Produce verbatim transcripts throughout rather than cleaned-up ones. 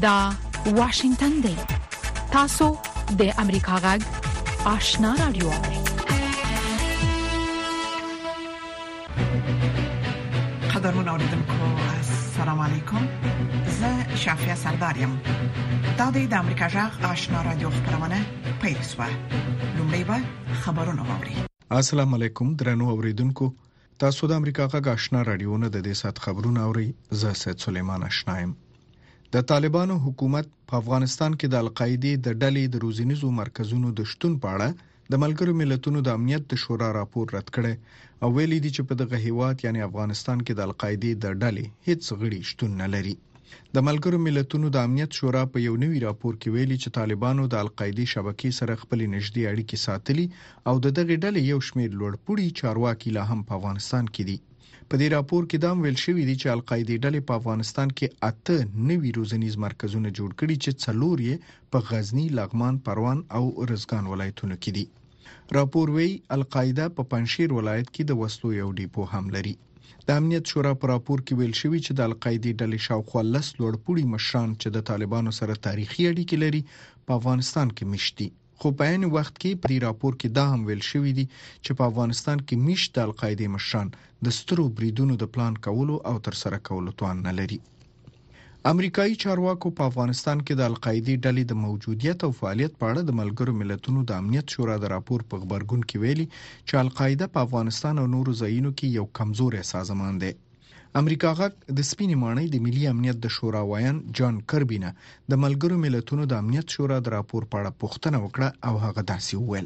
دا واشنگتن دی. تاسو د امریکا غږ آشنا رادیو. قدرمن اوریدونکو السلام علیکم. زه شافیا سردارم. دا د امریکا غږ آشنا رادیو خبرونه پیل شوه. لومړی به خبرونه واوري. السلام علیکم درنو اوریدونکو. تاسو د امریکا غږ آشنا رادیو نه د دې سات خبرونه اوري. زه سید سلیمان آشنایم. د طالبانو حکومت په افغانستان کې د القاعده د ډلې د روزنیزو مرکزونو د شتون په اړه د ملګرو ملتونو د امنیت د شورا راپور رد کړي او ویلي دي چې په دغه هیواد یعنی افغانستان کې د القاعده د ډلې هیڅ غړي شتون نه لري. د ملګرو ملتونو د امنیت شورا په یو نوي راپور کې ویلي چې طالبانو د القاعده شبکې سره خپل نږدې اړیکې ساتلي او د دغه ډلې یو شمېر لوړپوړي چارواکي لا هم په افغانستان کې دي. په دې راپور کې دا ویل شوی دی چې القاعده ډلې په افغانستان کې اته نوي روزنیز مرکزونه جوړ کړي چې څلور یې په غزنی، لغمان، پروان او ارزګان ولایتونو کې دي. راپور وی القاعده په پنځشیر ولایت کې د وسلو یو ډیپو هم لري. د امنیت شورا په راپور کې ویل شوی چې د القاعده ډلې شاوخوا لس لوړپوړي مشران چې د طالبانو سره تاریخي اړیکې لري په افغانستان کې مشتي. خو په عین وخت کې په دې راپور کې دا هم ویل شوی دی چې په افغانستان کې مشت د القاعده مشران د سترو بریدونو د پلان کولو او تر سره کولو توان نه لري. امریکایي چارواکو په افغانستان کې د القاعده ډلې د موجودیت او فعالیت په اړه د ملګرو ملتونو د امنیت شورا د راپور په خبرګون کې ویلي چې القاعده په افغانستان او نورو ځایونو کې یو کمزوري سازمان دی. امریکا غږ د سپینې ماڼۍ د ملي امنیت د شورا وایان جان کربینه د ملګرو ملتونو د امنیت شورا د راپور په اړه پوښتنه وکړه او هغه داسې وویل: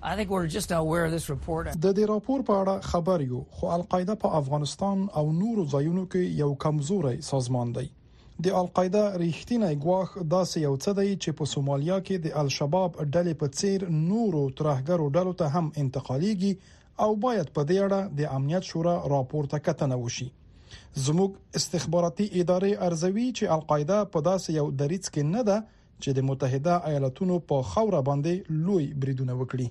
د دې راپور په اړه خبر یو، خو القاعده په افغانستان او نورو ځایونو کې یو کمزوري سازمان دی. د القاعده ریښتینی ګواښ داسې یو څه دی چې په سومالیا کې د الشباب ډلې په څیر نورو ترهګرو ډلو ته هم انتقالېږي او باید په دې اړه د امنیت شورا راپور ته کتنه وشي. زموږ استخباراتي ادارې ارزوي چې القاعده په داسې یو دریځ کې نه ده چې د متحده ایالاتونو په خوره باندې لوی بریدونه وکړي.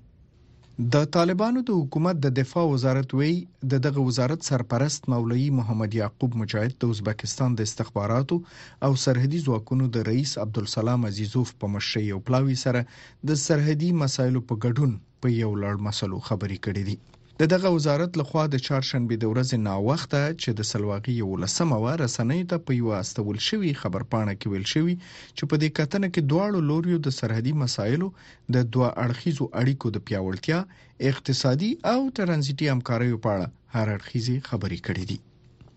د طالبانو د حکومت د دفاع وزارت وی د دغه وزارت سرپرست مولوی محمد یعقوب مجاهد د ازبکستان د استخباراتو او سرحدي ځواکونو د رئیس عبدالسلام عزیزوف په مشرۍ او پلاوی سره د سرحدي مسایلو په ګډون په یو لړ مسلو خبرې کړې دي. د دغه وزارت لخوا د چهارشنبه د ورځې نا وخته چې د سلواغي ولسمه و رسنۍ ته په یو استول شوی خبرپاڼه کې ویل شوی چې په دې کتنه کې دواړو لوریو د سرحدي مسایلو د دوه اړخیزو اړیکو د پیاوړتیا، اقتصادي او ترانزیتي همکاریو په اړه هر اړخیزي خبرې کړې دي.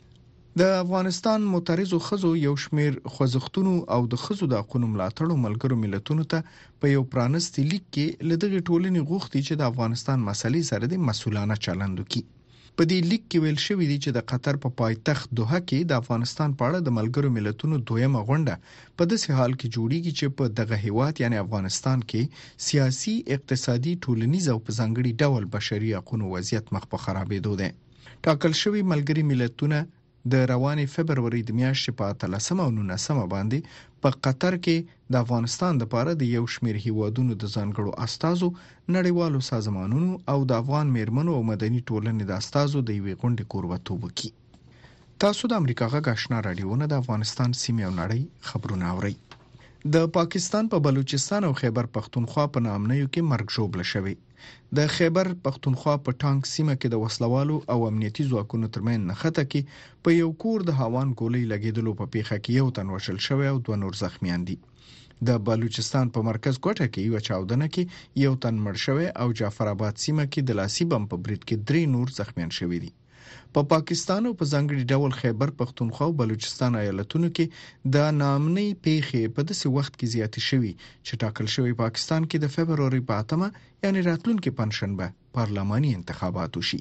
د افغانستان معترضو خزو یو شمیر خوځښتونو او د خزو د حقوقو ملاتړو ملګرو ملتونو ته په یو پرانستي لیک کې لدغه ټولنې غوښتي چې د افغانستان مسلې سره د مسؤلانه چلند وکړي. په دې لیک کې ویل شوی دی چې د قطر په پایتخت دوحه کې د افغانستان په اړه د ملګرو ملتونو دویمه غونډه په داسې حال کې جوړیږي چې په دغه هیواد یعنی افغانستان کې سیاسي، اقتصادي، ټولنیز او په ځانګړي ډول بشري حقوقو وضعیت مخ په خرابېدو دی. ټاکل شوی ملګري ملتونه د روانې فبرवरी د میاشتې په اتلسمه او نولسمه باندې په قطر کې د افغانستان لپاره د یو شمېر هیوادونو د ځانګړو استازو، نړیوالو سازمانونو او د افغان میرمنو او مدني ټولنې د استازو د یوې غونډې کوربه‌توب وکړي. تاسو د امریکا غږ آشنا رادیو نه د افغانستان سیمې او نړۍ خبرونه اورئ. د پاکستان په بلوچستان او خیبر پختونخوا په نامنیو کې مرګ ژوبله شوی. د خیبر پختونخوا په ټانک سیمه کې د وسلوالو او امنیتي ځواکونو ترمن نښته کې په یو کور د هاوان ګولۍ لګیدلو په پیښه کې یو تن وشل شوی او دوه نور زخمیان دي. د بلوچستان په مرکز کوټه کې یو چاودنه کې یو تن مړ شوی او جعفر آباد سیمه کې د لاسي بم په برید کې درې نور زخمیان شوی دي. په پا پاکستان او په ځانګړي ډول خیبر پختونخوا او بلوچستان ایالتونو کې د نامنۍ پیښې په داسې وخت کې زیاتې شوي چې ټاکل شوی پاکستان کې د فبرवरी په اتمه یعنی راتلونکي پنځشنبه پارلماني انتخابات وشي.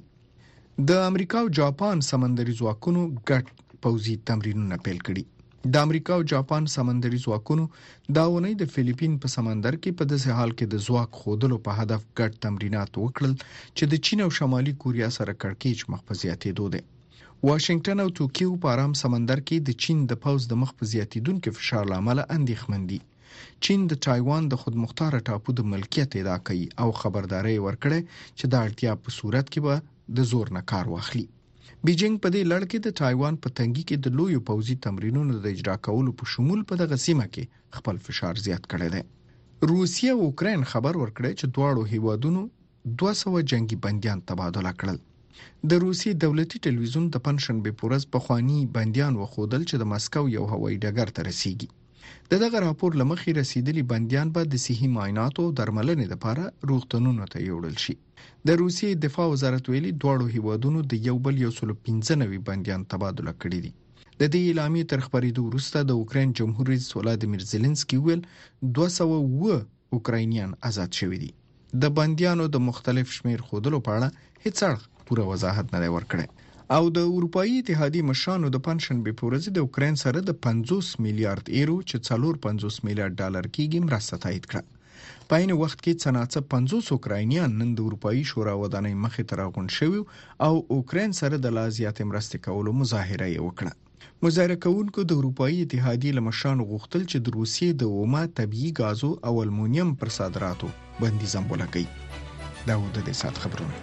د امریکا او جاپان سمندري ځواکونو ګډ پوځي تمرینونه پیل کړي. د امریکا او جاپان سمندري ځواکونو دا ونی د فلیپین په سمندر کې په داسې حال کې د ځواک خودلو په هدف ګډ تمرینات وکړل چې د چین او شمالي کوریا سره کړکېچ مخ په زیاتېدو دی. واشنگټن او توکیو په آرام سمندر کې د چین د پوځ د مخ په زیاتېدونکو فشار لامل اندېښمن دي. چین د تایوان د خودمختار ټاپو د ملکیت ادعا کوي او خبرداري ورکړه چې د اړتیا په صورت کې به د زور نه کار واخلي. بیجینګ په دې لړ کې د تایوان په تنګي کې د لویو پوځي تمرینونو د اجرا کولو په شمول په دغه سیمه کې خپل فشار زیات کړی دی. روسیه او اوکراین خبر ورکړی چې دواړو هیوادونو دوه سوه جنگي بنديان تبادله کړل. د روسي دولتي ټلویزیون د پنځشنبه په ورځ پخوانی بنديان وښودل چې د مسکو یو هوایي ډګر ته رسیدي. د دغه راپور لمخې رسیدلي بنديان به د صحي معایناتو او درملنې لپاره روغتونونو ته یوړل شي. د روسي دفاع وزارت ویلي دواړو هیوادونو د یو بل یو سل پنځه نوي بنديان تبادله کړي دي. د دې اعلامیې تر خبرېدو وروسته د اوکراین جمهور رئیس ولادیمیر زيلنسکي ویل دوه سوه اووه اوکراینیان آزاد شوي دي. د بنديانو د مختلف شمیر خودلو په اړه هیڅ اړخ پوره وضاحت نه ورکړي او د اروپאי اتحادیې مشرانو د پنځشنبه په ورځ د اوکراین سره د پنځوس میلیارډ یورو چې څلور پنځوس میلیارډ ډالر کېږي مرسته تایید کړه. په عین وخت کې څناڅه پنځوس اوکراینیان نن د اروپאי شورا ودانۍ مخې ته راغونډ شوي او اوکراین سره د لا زیاتې مرستې کولو مظاهره یې وکړه. مظاهره کوونکو د اروپאי اتحادیې لمشانو غوښتل چې د روسیې د اومه طبيعي غازو او المونیم پر صادراتو بندیز امبوله کړي. دا و د دې سات خبرونه.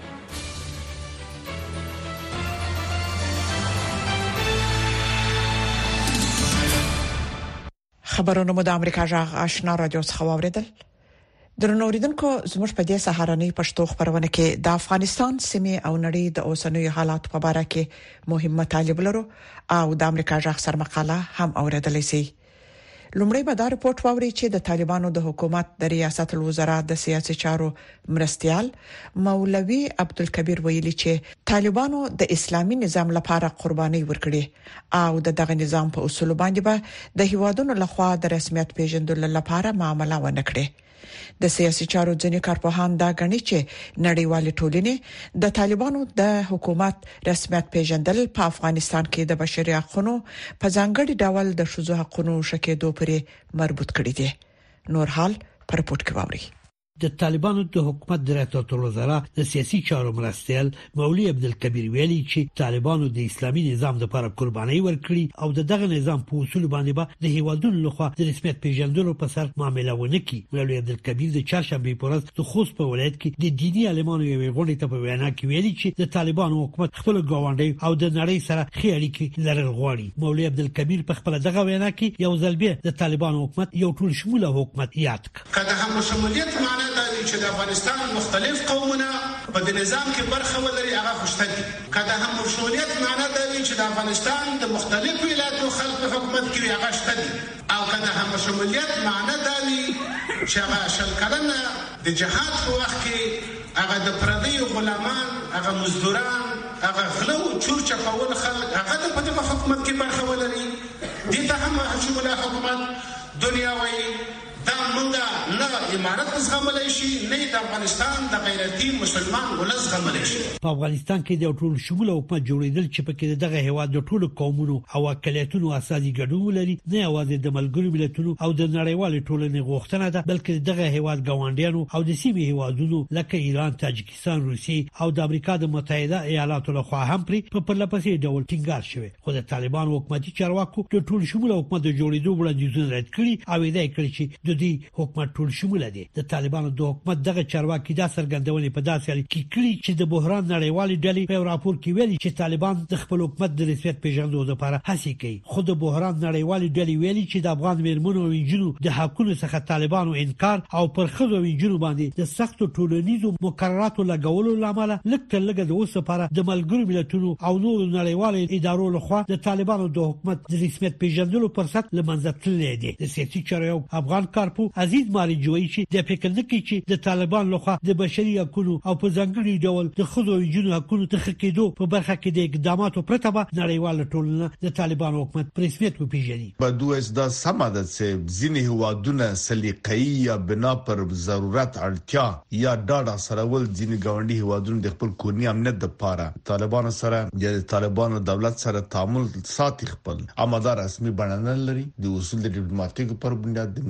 خبرونه مو د امریکا جغ آشنا رادیو څخه واوریدل. درنو اوریدونکو زموږ په دې سهارنۍ پښتو خبرونه کې د افغانستان سیمې او نړۍ د اوسنوي حالات په اړه کې مهم مطالب لرو او د امریکا جغ سر مقاله هم اوریدلای شئ. لومړی به دا رپورت واوري چې د طالبانو د حکومت د ریاست الوزرا د سیاسي چارو مرستيال مولوي عبدالکبیر ویلي چې طالبانو د اسلامي نظام لپاره قرباني ورکړي او د دغه نظام په اصول باندې به د هیوادونو لخوا د رسمیت پیژندلو لپاره معامله ونه کړي. د سیاسي چارو ځینې کارپوهان دا غني چې نړیوال ټولنې د طالبانو د حکومت رسمیت پیژندل په افغانستان کې د بشري حقوقو په ځانګړي ډول د شذو حقوقو شکېدو پورې مربوط کړي دي. نور حال پر رپورت کې واوري. د طالبانو د حکومت د ریاست الوزرا د سیاسي چارو مرستيال مولوي عبدالکبیر ویلي چې طالبانو د اسلامي نظام لپاره قرباني ورکړي او دغه نظام په اصول باندې به د هیوادونو لخوا د رسمیت پیژندلو په سر معامله ونه کړي. مولوي عبدالکبیر د چهارشنبه په ورځ د خوست په ولایت کې د دینی عالمانو یو غونډه ته په وینا کې ویلي چې د طالبانو حکومت خپل ګاونډي او د نړۍ سره ښې اړیکې لرل غواړي. مولوي عبدالکبیر په خپل دغه وینا کې یو ځل بیا د طالبانو حکومت یو ټول شموله حکومت یاد کړ. کله هم شمولیت معنی دا چې د افغانستان مختلف قومونه په دې نظام کې برخه ولري هغه خوشته دي. کله هم شمولیت معنی دا چې د افغانستان د مختلف ولایتونو خلک په حکومت کې هغه شته دي او کله هم شمولیت معنی دا چې هغه شل کلنه د جهاد په وخت کې هغه د پردیو غلامان هغه مزدوران هغه غلو چور چپاول خلک هغه په دغه حکومت کې برخه ولري. دې ته هم شموله حکومت دنیا وایي دا مونږه نه امارت زغملای شي نه د افغانستان د غیرتي مسلمان ولس زغملای شي. په افغانستان کې د ټول شموله حکومت جوړیدل چې پکې دغه هیواد د ټولو قومونو او اقلیتونو اساسي ګډون لري نه یوازې د ملګرو ملتونو او د نړیوال ټولنې غوښتنه ده بلکې دغه هیواد ګاونډیانو او د سیمې هیوادونو لکه ایران، تاجکستان، روسیې او د امریکا د متحده ایالاتو لخوا هم په پرلپسې ډول ټینګار شوی. خو د طالبانو حکومتي چارواکو د ټول شموله حکومت د جوړیدو وړاندیزونه رد کړي او دا کړی چې د دې حکومت ټول شموله دي. د طالبانو د حکومت دغه چارواکي دا څرګندونې په داسې حال کې کړي چې د بحران نړیوالې ډلې په راپور کې ویلي چې طالبان د خپل حکومت د رسمیت پیژندلو لپاره هڅې کوي. خو د بحران نړیوالې ډلې ویلي چې د افغان میرمنو او انجونو د حقوقو څخه طالبانو انکار او پر خځو او انجونو باندې د سختو ټولنیزو مقرراتو لګولو لامل لکه لګه د اوس لپاره د ملګرو ملتونو او نورو نړیوالو ادارو لخوا د طالبانو د حکومت د رسمیت پیژندلو پرسط لمنځه تللی دی. د سیاسي چارو افغان کارپو عزیز ماری جوړی چې د فکر نه کوي چې د طالبان لخوا د بشري حقوقو او په ځانګړي ډول د خځو او جنو حقوقو ته خکېدو په برخه کې د اقداماتو پرته به نړیوال ټولنه د طالبان حکومت پر رسمیت وپیژني. په دوه دا سماده چې ځینې هوادونه سلیقې یا بنا پر ضرورت اړتیا یا ډاډه سره ول ځینې ګاونډي هوادونه د خپل کورنی امنیت لپاره طالبان سره د طالبان دولت سره تعامل ساتي خپل اماده رسمي بڼه لري. د اصول د ډیپلوماټیک پر بنیاد د نړیوال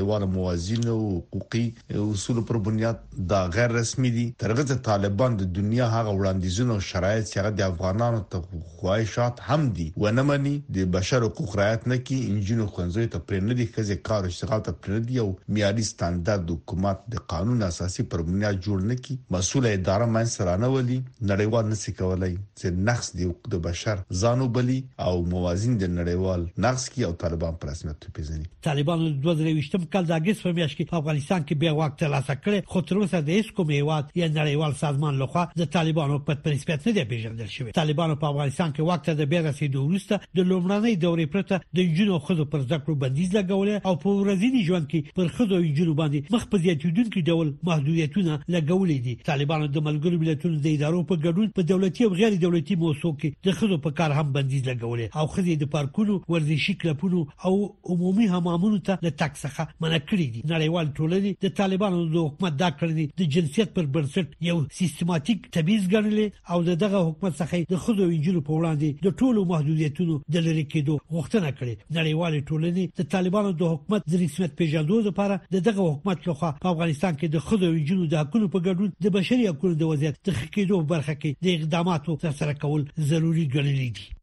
نړیوال موازین او حقوقي اصول پر بنیاد دا غیر رسمي دي. ترغه طالبان د دنیا هغه وړاندیزونه او شرایط چې د افغانانو ته خواهشات هم دي ونه مني، د بشر حقوق رعایت نه کوي، انجینو خوندزوی ته پرې نه دي، کزه کار او اشتغال ته پرې نه دي او معیاري ستاندرد حکومت د قانون اساسي پر بنیاد جوړ نه کی. مسؤل اداره من سرانه ولي نړیوال نشي کولای چې نقص دی د بشر ځانو بلی او موازین د نړیوال نقص کی او طالبان پر رسمیت پیژني. طالبان د دوه زره ویشتم کال د اگست په میاشت کې په افغانستان کې بیا واک ترلاسه کړ، خو تر اوسه د هیڅ کوم هیواد یا نړیوال سازمان لخوا د طالبانو په رسمیت نه دی پیژندل شوی. طالبانو په افغانستان کې واک ته د بیا رسیدو وروسته د لومړنۍ دورې پرته د جنو خزو پر ذکر بندیز لګول او په ورځني ژوند کې پر خزو او جنو باندې مخ په زیاتیدونکو ډول محدودیتونه لګولې دي. طالبانو د ملګرو ملتونو د ادارو په ګډون په دولتي او غیر دولتي موسسو کې د خزو په کار هم بندیز لګولې او خزې د پارکونو، ورزشي کلبونو او عمومي حمامونو ته د تک څخه منع کړې دي. نړیوال ټولنې د طالبانو د حکومت دا کړنې د جنسیت پر بنسټ یو سیستماتیک تبعیض ګڼلې او دغه حکومت څخه د خزو او انجونو په وړاندې د ټولو محدودیتونو د لری کېدو غوښتنه کړې. نړیوال ټولنې د طالبانو د حکومت د رسمیت پیژندو لپاره دغه حکومت لخوا په افغانستان کې د خزو او انجونو د حقوقو په ګډون د بشري حقوقو د وضعیت د ښه کېدو برخه کې د اقداماتو ترسره کول ضروري ګڼلې دي.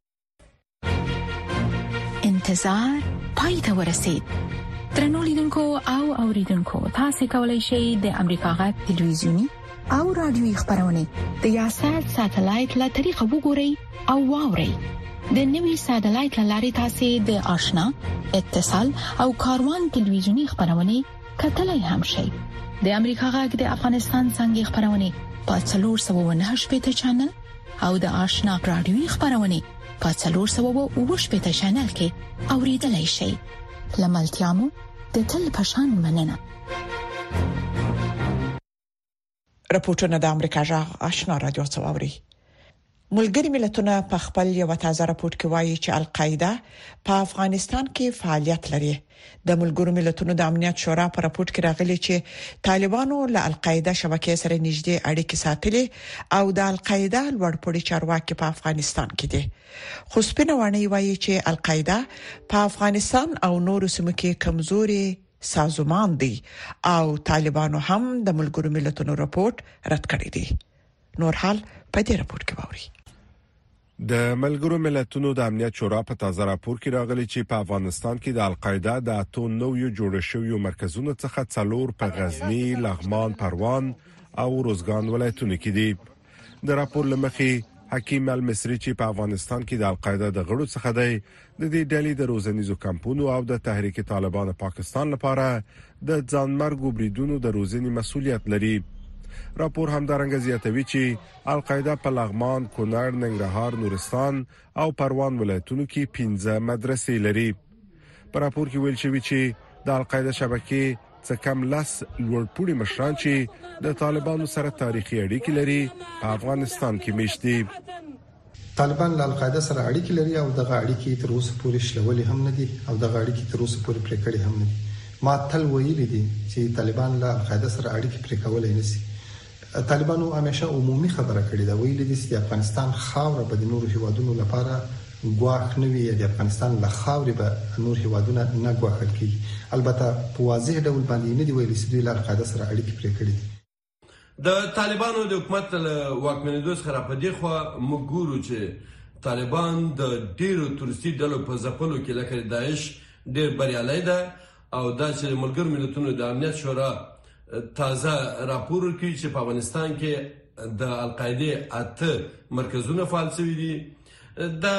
انتظار پای ته ورسید. درنو لیدونکو او اوریدونکو، تاسو کولی شئ د امریکا غږ ټلویزیونی او رادیوي خبرونه د یاشات ساتلایت له طریقو وګورئ او واورئ. د نوي ساتلایت لارې تاسو د آشنا، اتصال او کاروان ټلویزیونی خبرونه کتلای هم شئ. د امریکا غږ د افغانستان څنګه خبرونه په څلور سوه او نهه شپږ چینل او د آشنا رادیوي خبرونه په څلور سوه او اووه شپږ چینل کې اوریدلای شئ. لملتيامو د تل پشان مننه. راپورټونه د امریکا جغ آشنا رادیو څووري. ملګری ملتونه په خپل یو تازه راپورټ کې وایي چې القاعده په افغانستان کې فعالیت لري. د ملګرو ملتونو د امنیت شورا په راپورټ کې راغلي چې طالبانو له القاعده شبکې سره نږدې اړیکې ساتلې او د القاعده لوړپوړي چارواکي په افغانستان کې دي. خو سپینوانی وایي چې القاعده په افغانستان او نورو سیمو کې کمزوري سازمان دي او طالبانو هم د ملګرو ملتونو راپورټ رد کړی دی. نور حال په دې راپورټ کې ووري. د ملګرو ملتونو د امنیت شورا په تازه راپور کې راغلي چې په افغانستان کې د القاعده د اتو نویو جوړ شویو مرکزونو څخه څلور په غزنی، لغمان، پروان او روزګان ولایتونو کې دي. د راپور لمخې حکیم المصری چې په افغانستان کې د القاعده د غړو څخه دی، د دې ډلې د روزنیزو کمپونو او د تحریک طالبان پاکستان لپاره د ځانمرګ بریدونو د روزنې مسؤلیت لري. راپور همدارنګه زیاتوي چې القاعده په لغمان، کونړ، ننګرهار، نورستان او پروان ولایتونو کې پنځه مدرسې لري. په راپور کې ویل شوی چې د القاعده شبکې څخه کم لس لوړپوړي مشران چې د طالبانو سره تاریخي اړیکې لري په افغانستان کې میشت دي. طالبان له القاعده سره اړیکې لري او دغه اړیکې تر اوسه پورې شلولې هم نه دي او دغه اړیکې تر اوسه پورې پرې کړې هم نه دي. ما تل ویلي دي چې طالبان له القاعده سره اړیکې پرې کولای نشي. طالبانو همیشه عمومي خبره کړې ده، ویلي دي چې افغانستان خاور به د نورو هیوادونو لپاره ګواښ نه وي، د افغانستان له خاورې به نور هیوادونه نه ګواښل کیږي. البته په واضح ډول باندې نه دی ویلي چې دوی له القاعده سره اړیکې پرې کړې دي. د طالبانو د حکومت له واکمنېدو څخه په دې خو موږ ګورو چې طالبان د ډیرو تورستي ډلو په ځپلو کې لکه داعش ډیر بریالي ده او دا چې ملګرو ملتونو د امنیت شورا تازه راپور کوي چې په افغانستان کې د القاعده اته مرکزونه فعال شوي دي. دا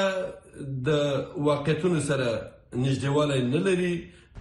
د واقعیتونو سره نږدېوالی نه لري.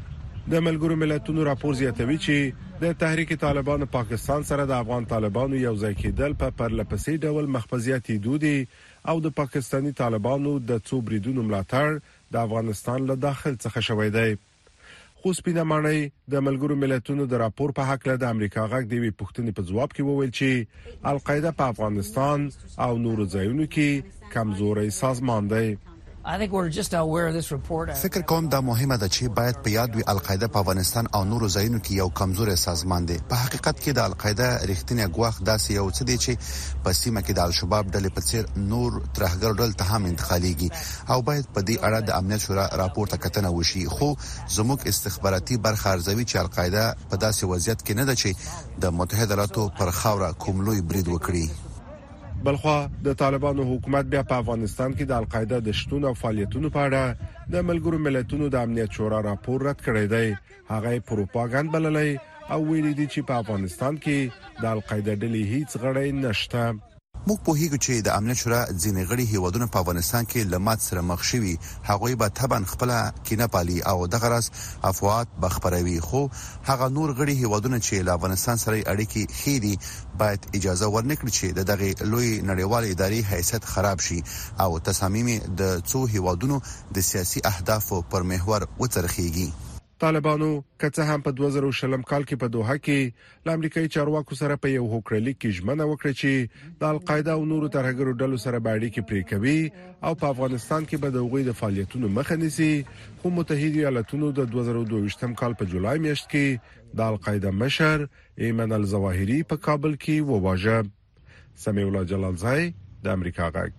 د ملګرو ملتونو راپور زیاتوي چې د تحریک طالبان پاکستان سره د افغان طالبانو یو ځای کېدل په پرلپسې ډول مخفزياتي دودي او د پاکستانی طالبانو د څو بریدونو ملاتړ د افغانستان له داخل څخه شوی دی. خو سپینه مانی د ملګرو ملتونو د راپور په حق له د امریکا غږ دی پوښتنې په جواب کې وویل چې القاعده په افغانستان او نورو ځایونو کې کمزوري سازمان دی. فکر کوم دا مهمه ده چې باید په یاد وي القاعده په افغانستان او نورو ځایونو کې یو کمزوري سازمان دی. په حقیقت کې د القاعده رښتینی ګواښ داسې یو څه دی چې په سیمه کې د الشباب ډلې په څیر نور ترهګر ډلې ته هم انتقالېږي او باید په دې اړه د امنیت شورا راپورته کتنه وشي. خو زموږ استخباراتي برخه ارزوي چې القاعده په داسې وضعیت کې نه ده چې د متحده ایالاتو پر خاوره کوم لوی برید وکړي. بلخوا د طالبانو حکومت بیا په افغانستان کې د القاعده د شتون او فعالیتونو په اړه د ملګرو ملتونو د امنیت شورا راپور رد کړی دی. هغه پروپاګاندا بللی او ویلي دي چې په افغانستان کې د القاعده ډلې هیڅ غړی نشته. موږ په هیڅ چې د امنیت شورا ځینې غړي هیوادونه په افغانستان کې لمات سره مخ شوي، هغوی به تبن خپل کینه پالي او د غرض افواهات بخبروي. خو هغه نور غړي هیوادونه چې له افغانستان سره اړیکې خېدي باید اجازه ورنکړي چې دغه لوی نړیوال اداري حیثیت خراب شي او تصامیم د څو هیوادونو د سیاسي اهدافو پر محور وڅرخيږي. طالبانو کڅه هم په دوه زره شلم کال کې په دوحه کې د امریکایي چارواکو سره په یو هوکړلیک کې ژمنه وکړه چې د القاعده او نورو ترهګرو ډلو سره باندې کې پرې کوي او په افغانستان کې به د وګړي د فعالیتونو مخه نیسي. خو متحده ایالاتونو د دوه زره دوه ویشتم کال په جولای میاشت کې د القاعده مشر ایمن الظواهری په کابل کې وواژه. سمیع الله جلالزای د امریکا غږ.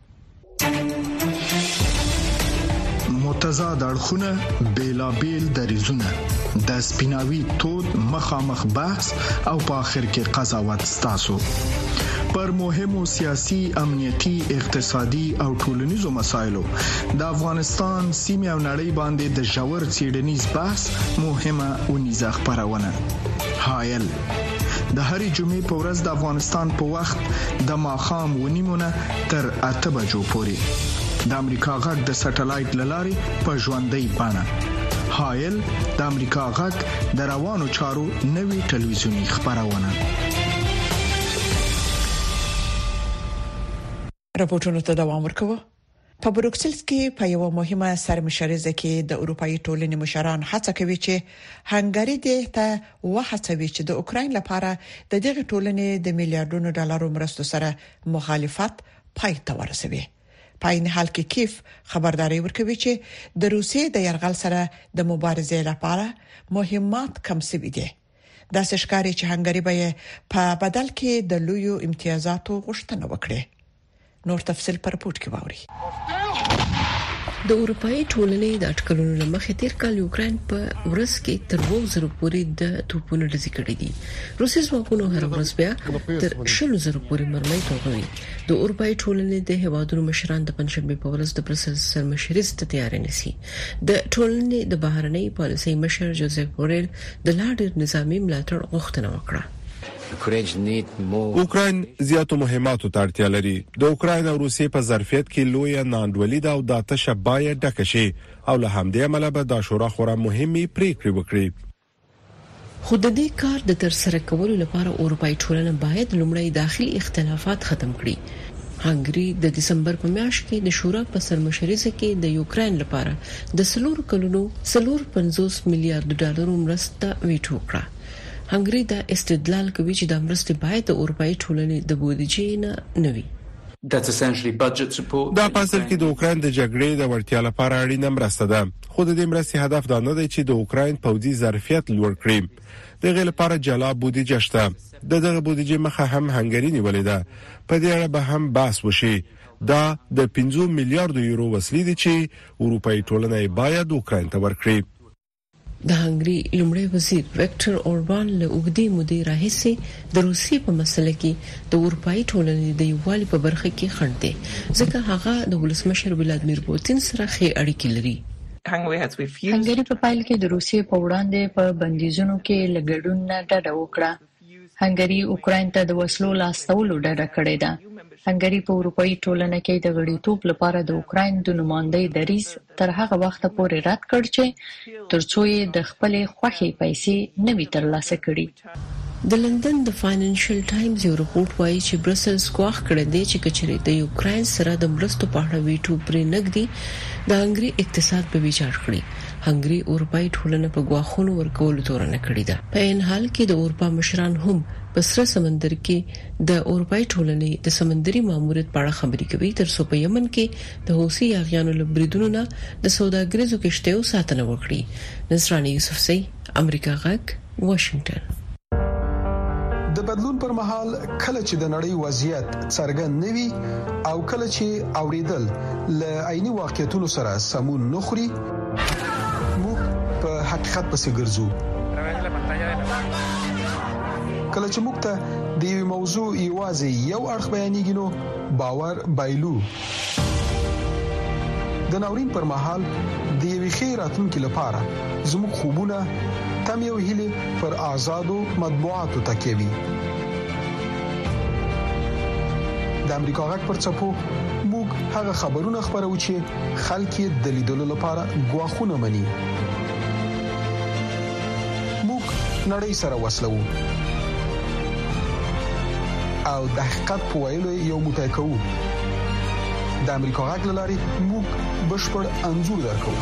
متضاد اړخونه بیلابیل دریزونه د سپیناوي تود مخامخ بحث او په اخر کې قضاوت ستاسو پر مهمو سیاسي، امنیتي، اقتصادي او ټولنیزو مسایلو د افغانستان سیمه او نړۍ باندې د ژور څېړنیز بحث مهمه ونیزه خبرونه. حایل د هرې جمعې په ورځ د افغانستان په وخت د ماښام ونیمونه تر اته بجو پورې د امریکا غږ د سټلایټ للارې په ژوندۍ بڼه. حایل د امریکا غږ د روانو چارو نوي ټلویزیونی خبرونه. راپورټونو ته دوام ورکوه. په بروکسلز کې په یو مهمه سرمشرزه کې د اروپאי ټولنې مشران هڅه کوي چې هنګری ته وهڅوي چې د اوکرين لپاره د دغه ټولنې د میلیارډونو ډالرو مرستو سره مخالفت پای ته ورسوي. په این حال کې کیف خبرداري ورکوي چې د روسیې د يرغل سره د مبارزې لپاره مهمات کم شوي دي. دا څرګندوي چې هنګری به په بدل کې د لویو امتیازاتو غوښتنه وکړي. نور تفصيل پر رپورت کې واوري. د اروپאי ټولنې د اټکلونو لمخې تیر کال یوکرين په ورځ کې تر دوه زره پورې د توپونو ډزې کړې دي. روسي ځواکونو هر ورځ بیا تر شل زره پورې مرمۍ توغوي. د اروپאי ټولنې د هوادونو مشران د پنځشنبه په ورځ د برسلز سرمشرزې ته تیار نشي. د ټولنې د بهرنۍ پالیسۍ مشر جوزف بورل د لاډر نظامی ملاتړ غوښتنه وکړه. اوکرين زیاتو مهماتو ته اړتیا لري. د اوکرين او روسیې په ظرفیت کې لوی ناندولي دا او د تشه باید ډکه شي او له همدې عمله به د شورا خورا مهمه پریکړې وکړي. خو د دې کار د تر سره کولو لپاره اروپאי ټولنه باید لومړی داخلي اختلافات ختم کړي. هنګری د دسمبر په میاشت کې د شورا په سرمشرزه کې د یوکرين لپاره د سلور کلونو سلور پنځوس میلیارډ ډالرو مرسته ویټو کړه. هنګری دا استدلال کوي چې د مرستې باید د اروپאי ټولنې د بودیجې نه نوي. دا پاسل کې د اوکرين د جګړې د ورتیا لپاره اړینه مرسته ده. خو د دې مرستې هدف دا نه دی چې د اوکرين پوځي ظرفیت لوړ کړي. دغه لپاره جلا بودیجه شته. دغه بودیجه مخه هم هنګری نیولې ده. په دې اړه به هم بحث وشي. دا د پنځه میلیارډ یورو وسلې دي چې اروپאי ټولنه باید اوکرين ته ورکړي. د هنګری لومړی وزیر وکټر اوربان له اوږدې مودې راهیسې د روسیې په مسله کې د اروپאי ټولنې د یووالي په برخه کې خنډ دی، ځکه هغه د ولسمشر ولادیمیر پوتین سره ښې اړیکې لري. هنګری په پایل کې د روسیې په وړاندې په بندیزونو کې لګړون نه ډډه وکړه. هنګری اوکرين ته د وسلو لاستولو ډډه کړې ده. هنګری په اروپאי ټولنه کې د غړیتوب لپاره د اوکرين د نمائندۍ دریځ تر هغه وخت پورې رد کړ چې ترڅو یې د خپل خوخي پیسې نوي ترلاسه کړي. د لندن د فاینانشل ټایمز یو رپورت وایي چې برسلز کوښښ کړی دی چې کچري د یوکرين سره د مرستو په اړه ویټو پرې نګدي د هنګري اقتصاد په ویچار کړی. هنګري اروپאי ټولنه په غواخونو ورکول تورنه کړی ده. په ان حال کې د اروپا مشران هم په سره سمندر کې د اروپאי ټولنې د سمندري ماموریت په اړه خبرې کوي تر څو په یمن کې د حوثي یاغیانو لبریدونو نه د سوداګریزو کشتیو ساتنه وکړي. نصراني یوسف سي، امریکا غږ، واشنگټن. د بدلون پر مهال کله چې د نړۍ وضعیت څرګند نوي او کله چې اوریدل ل عیني واقعیتونو سره سمون نخري موږ په حقیقت پسې ګرځو. کله چې موږ ته د یو موضوع یوازې یو اړخ بیانېږي نو باور بایلو. د ناورین پر مهال د یوې خیراتونکو لپاره زموږ خوبونه تم یو هیله پر آزادو مطبوعاتو تکیوي. د امریکا غږ پر چپو موږ هغه خبرونه خبرو چې خلک د لیدلو لپاره غواخونه مني. موږ نړۍ سره وسلو او د حقیقت په ویلو یو متکو. د امریکا غږ لاري موږ بشپړ انځور درکو.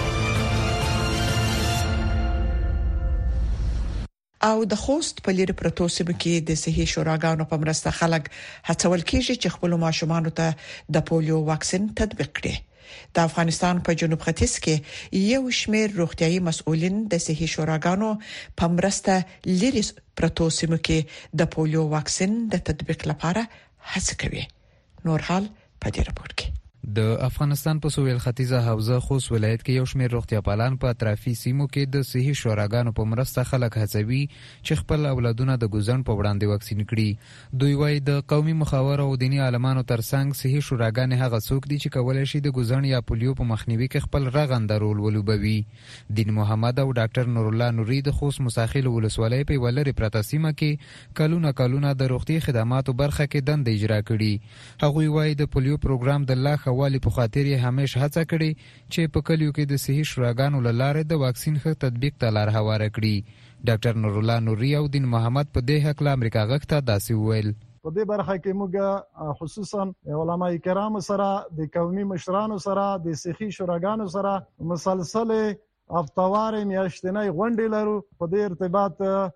او د خوست په لیر پروتو سیمه کې د صحي شوراګانو په مرسته خلک هڅول کېږي چې خپل ماشومان ته د پولیو واکسین تطبیق کړي. د افغانستان په جنوب ختیځ کې یو شمېر روغتيایي مسؤلین د صحي شوراګانو په مرسته لیر پروتو سیمه کې د پولیو واکسین د تطبیق لپاره هڅه کوي. نور حال په دې راپور کې د افغانستان په سویل ختیځه حوزه خوست ولایت کې یو شمېر روغتیا پالان په اطرافي سیمو کې د صحي شوراګانو په مرسته خلک هڅوي چې خپل اولادونه د ګوزن په وړاندې واکسین کړي. دوی وايي د قومي مخاور او دینی عالمانو ترڅنګ صحي شوراګانې هغه څوک دي چې کولای شي د ګوزن یا پولیو په مخنیوي کې خپل رغنده رول ولوبوي. دین محمد او ډاکټر نور الله نوري د خوست مساخیل ولسوالۍ په ولری پراته سیمه کې کلونه کلونه د روغتي خدماتو برخه کې دند اجرا کړي. هغوی وايي د پولیو پروګرام د لا والی په خاطر یې همیشه هڅه کړې چې په کلیو کې د صحي شوراګانو لاره د واکسین ښه تطبیق ته لار هواره کړي. ډاکټر نور الله نوري او دین محمد په دې حق له امریکا غږ ته داسې وویل. په دې برخه کې موږ خصوصا علماء کرام سره د قومي مشرانو سره د صحي شوراګانو سره مسلسل هفتوار میاشتنۍ غونډې لرو. په دې ارتباط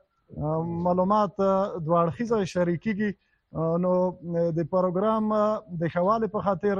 معلومات دوه اړخیزه شریکيږي. نو د پروګرام د حواله په خاطر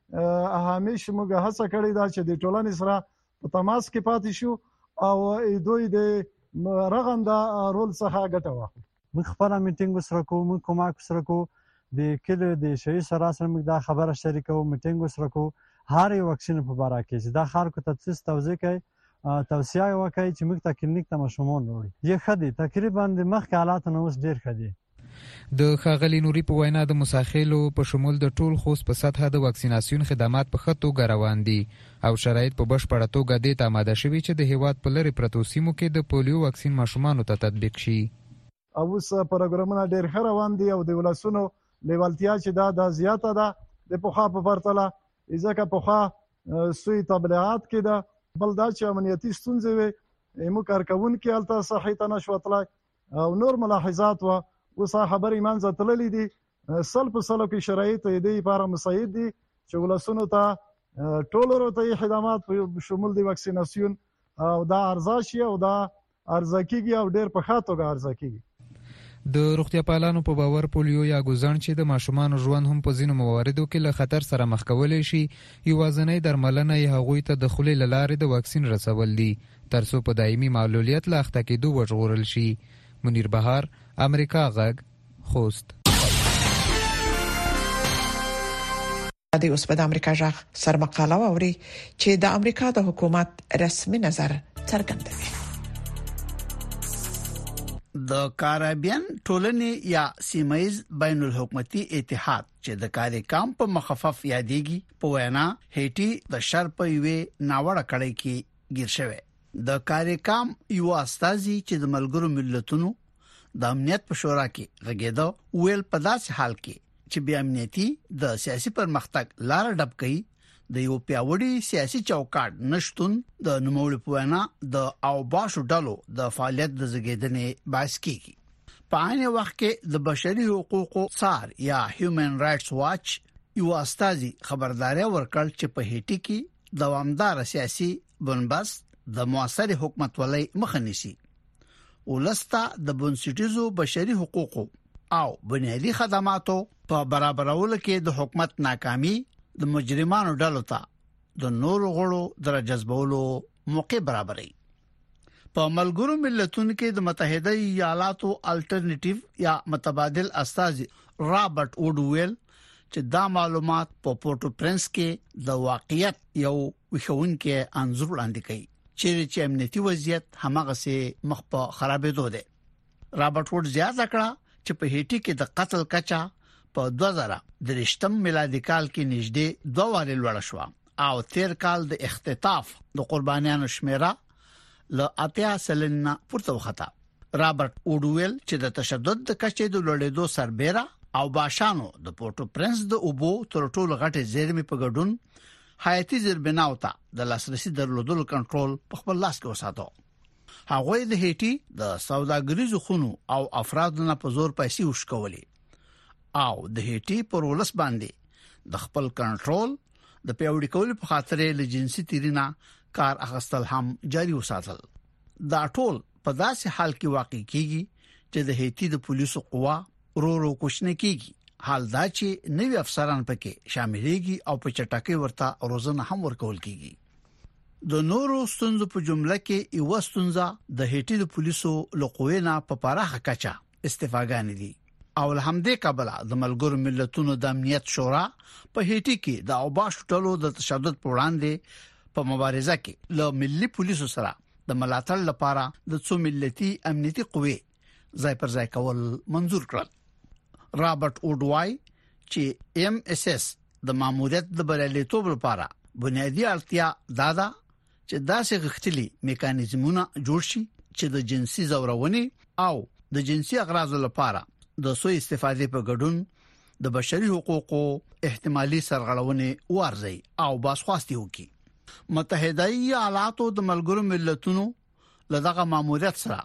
همیشه موږ هڅه کړې ده چې د ټولنې سره په تماس کې پاتې شو او دوی د رغنده رول څخه ګټه واخلي. موږ خپل میټینګ سره کوو، موږ کومک سره کوو، د کله د شي سره سره موږ دا خبره شریکو، میټینګ سره کوو هر یو واکسین په اړه کې چې دا خلکو ته تاسو توضیح کوي، توصیه وکړي چې موږ ته کلینیک ته مشمول وړي. یو خدي تقریبا د مخ حالات نو اوس ډیر خدي. د خاغلی نوري په وینا د مساخیلو په شمول د ټول خوست په سطحه د واکسیناسیون خدمات په خطو روان دي او شرایط په بشپړه توګه د آماده شوي چې د هیواد په لری پروتو سیمو کې د پولیو واکسین ماشومان ته تطبیق شي. اوس پروګرامونه ډېر ښه روان دي او د ولسونو لیوالتیا چې دا د زیاته ده د پوخا په پرتله ځکه پوخا سوی تبلیغات کې ده. بل دا چې امنیتي ستونزې وي مو کارکون کې الته صحي تنشوتلای او نور ملاحظات و اوسه خبرې منځ تللې دي. سل په سلو کې شرایط دې لپاره مساعد دي چې ولسونو ته ټول روغتي خدمات په شمول د واکسیناسیون او دا ارزاشي او دا ارزکیږي او ډېر په خاطر ارزکیږي. د روغتیا پالانو په باور پولیو یا ګوزن چې د ماشومان ژوند هم په ځینو مواردو کې له خطر سره مخ کولای شي، یوازینی درملنه یې هغوی ته د خولې لارې د واکسین رسول دي ترڅو په دایمي معلولیت لا اخته کېدو وژغورل شي. منیر بهار، امریکا غږ، خوست. د اوس په امریکا غږ سرمقاله ووري چې د امریکا د حکومت رسمي نظر څرګندوي. د کاریبین ټولنې یا سیمایز بین الحکومتي اتحاد چې د کاریکام په مخفف یادېږي په وینا هېټي د شر په یوې ناوړه کړۍ کې گیر شوی. د کاریکام یو استازي چې د ملګرو ملتونو د امنیت په شورا کې غږېده ویل په داسې حال کې چې بیا امنیتي د سیاسي پرمختګ لار ډب کوي د یو پیاوړي سیاسي چوکاټ نشټون د نوموړي په وینا د او باشو ډلو د فعالیت د زګیدنې باعث کیږي. په عین وخت کې د بشري حقوقو څار یا هیومن رائټس واچ یو استاذي خبرداري ورکړ چې په هیټي کې دوامدار سیاسي بنبست د موثر حکومت ولې مخ نیسي ولستا د بنسټیزو بشري حقوقو او بنیادی خدماتو په برابرولو کې د حکومت ناکامي د مجرمانو ډلو ته د نور غړو در جذبولو موقع برابري په ملګرو ملتونو کې د متحده ایالاتو الټرنیټیو یا متبادل استاذ رابرټ وډویل چې دا معلومات په پورټو پرنس کې د واقعیت یو وښونکي انځور وړاندې کوي چې امنیتي وضعیت همغه سي مخ په خرابېدو ده رابرټ وډ زیاته کړه چې په هیټي کې د قتل کچا په دوه زره درشتم میلادي کال کې نږدې دوه وارې لوړ شو او تیر کال د اختطاف د قربانیانو شمیره ل اتیا سلنه پورته وخته رابرټ وډویل چې د تشدد د کچې د لوړېدو سربېره او باشانو د پورټو پرنس د اوبو تر ټولو غټه زیرمې په ګډون حیاتي زیربناو ته د لاسرسي درلودلو کنټرول په خپل لاس کې وساتو هغه د هیټي د سوداګریزو خونو او افرادو نه په زور پیسې وشکولې او د هیټي پر ولس باندې د خپل کنټرول د پیوړی کولو په خاطر له جنسي تیرینا کار اخستل هم جاری وساتل دا ټول په داسې حال کې واقع کیږي چې د هیټي د پولیسو قوا ورو ورو کوښنه کیږي حال دا چې نوی افسران پکې شاملېږي او په چټکۍ ورته روزنه هم ورکول کیږي د نورو ستونزو په جمله کې یو ستونزه د هیټي د پولیسو لقوینا په پراخه کچا استفاګانې دي او الحمدې کابل د ملګرو ملتونو د امنیت شورا په هیټي کې د اوباش ټولو د تشدد پر وړاندې په مبارزه کې له ملي پولیسو سره د ملاتړ لپاره د څو ملتي امنیتي قوې ځای پر ځای کول منزور کړل رابرټ وډوای چې ایم اس اس د ماموریت د بریالیتوب لپاره بنیادی اړتیا دادا چې داسې غختلي میکانیزمونه جوړ شي چې د جنسي زورونې او د جنسي اغراض لپاره د سوء استفادې په ګډون د بشري حقوقو احتمالي سرغړونې ورزي او باسخواستي وکړي متحده ایالاتو د ملګرو ملتونو لدغه ماموریت سره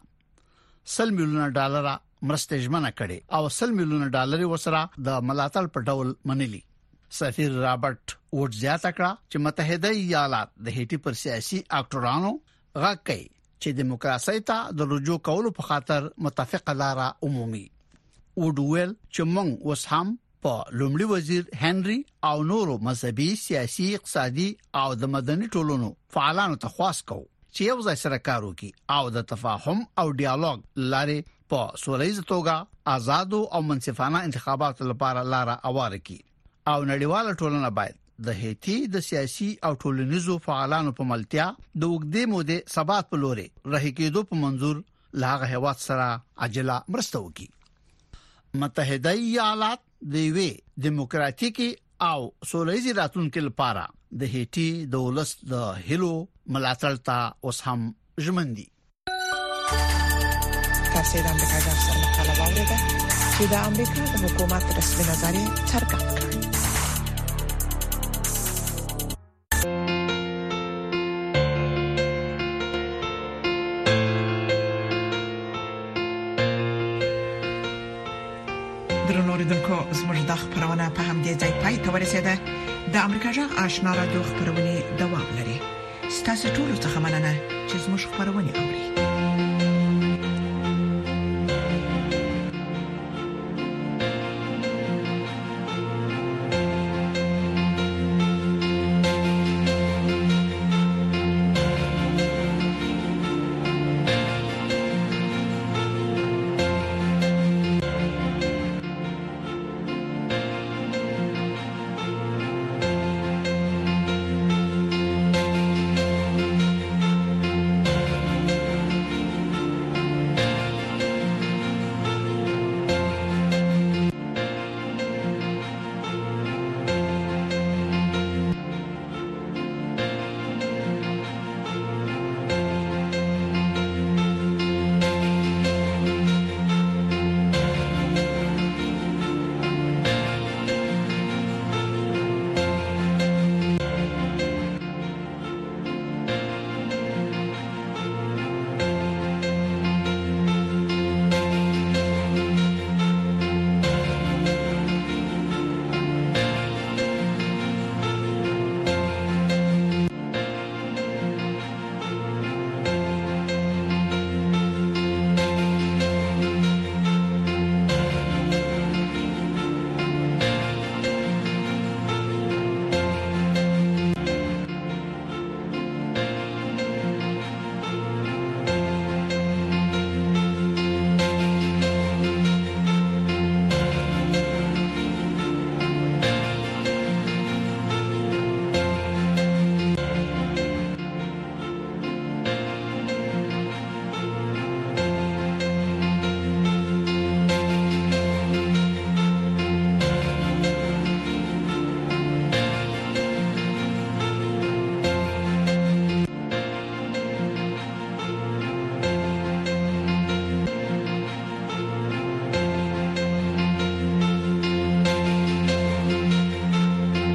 سل میلیونه ډالر مرسته ژمنه کړي او سل میلیونه ډالر وسره د ملاتړ په ډول منلي سفیر رابرټ وډ زیاته کړه چې متحده ایالات د هیټي پر سیاسي اکټورانو غاکي چې دیموکراسي ته د رجوع کولو په خاطر متفقه لاره عمومي وډویل چې موږ اوس هم په لومړي وزیر هنري او نورو مذهبي سیاسي اقتصادي او د مدني ټولنو فعالانو ته خواست کوو چې یو ځای سره کار وکړي او د تفاهم او ډیالوګ لارې په سولهییز توګه آزادو او منصفانه انتخاباتو لپاره لاره اواره کړي او نړیواله ټولنه باید د هیټي د سیاسي او ټولنیزو فعالانو په ملتیا د وګړي مودې ثبات په لوري رهي کېدو په منزور لاغه هواد سره عاجله مرسته وکړي متحده ایالات د وی دیموکراتیکي او سولهییز راتلونکو لپاره د هیټي د ولس د هلو ملاتړ ته اوس هم ژمن دي تاسو د امریکا د سره مقاله واوریده چې د امریکا د حکومت رسمي نظریه څرګند کړ درنوریدونکو زموږ د خبرونه په هم دي ځای پای ته ورسیده د امریکا جغ آشنا رادیو خبرونه دوام لري ستاسو ټول څه مننه چې زموږ خبرونه اوري